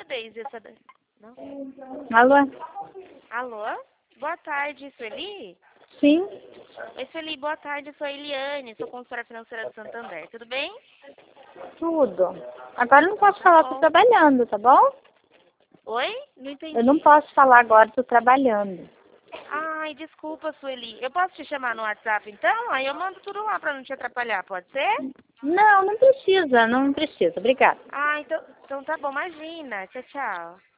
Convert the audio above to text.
Deise, essa daí. Não? Alô? Alô? Boa tarde, Sueli? Sim? Oi, Sueli, boa tarde. Eu sou a Eliane, sou consultora financeira do Santander. Tudo bem? Tudo. Agora eu não posso falar, tô bom. trabalhando, tá bom? Oi? Não entendi. Eu não posso falar agora, tô trabalhando. Ai, desculpa, Sueli. Eu posso te chamar no WhatsApp, então? Aí eu mando tudo lá pra não te atrapalhar, pode ser? Não, não precisa, não precisa. Obrigada. Ah, então tá bom. Imagina. Tchau, tchau.